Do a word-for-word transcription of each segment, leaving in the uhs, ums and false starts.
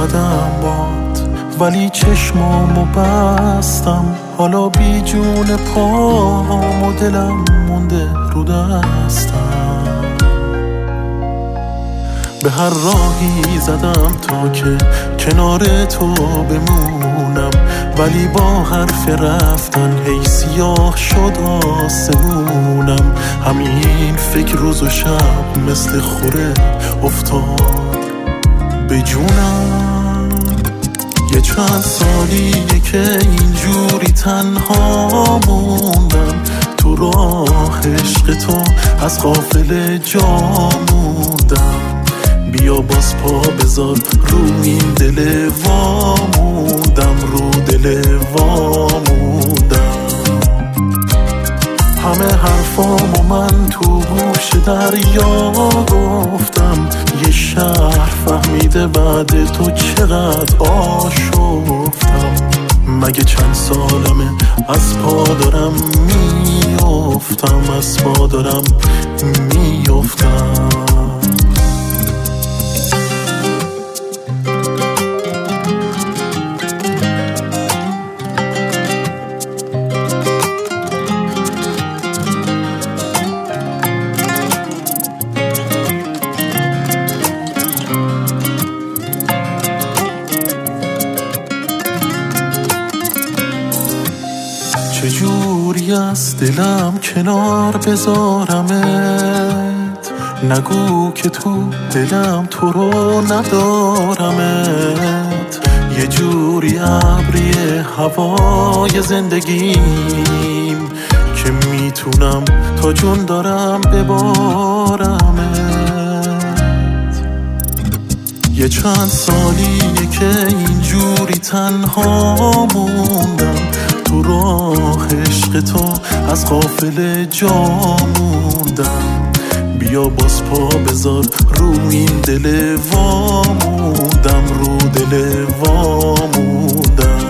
اومدم باد، ولی چشمامو بستم. حالا بی جون پام و دلم مونده رو دستم. به هر راهی زدم تا که کنار تو بمونم، ولی با حرف رفتن هی سیاه شد آسمونم. همین فکر روز و شب مثل خوره افتاد به جونم. یه چند سالیه که اینجوری تنها موندم، تو راه عشق تو از قافله جا موندم. بیا باز پا بذار رو این دل واموندم، رو دل واموندم. همه حرفامو من تو گوش دریا گفتم، یه شهر فهمیده بعد تو چقدر آشفتم. مگه چند سالمه از پا دارم میافتم، از پا دارم میافتم. چجوری از دلم کنار بذارمت، نگو که تو دلم تو رو ندارمت. یه جوری ابری هوای زندگیم که میتونم تا جون دارم ببارمت. یه چند سالیه که اینجوری تنها موندم، تو راه عشق تو از قافله جا موندم. بیا باز پا بذار رو این دل واموندم، رو دل واموندم.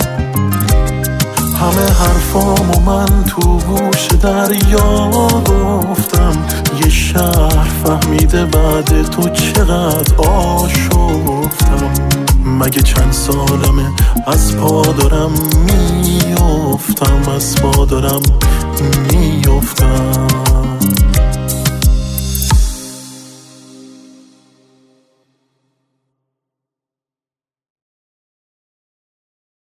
همه حرفامو من تو گوش دریا گفتم، یه شهر فهمیده بعد تو چقدر آشفتم. مگه چند سالمه از پا دارم میافتم، از پا دارم میافتم.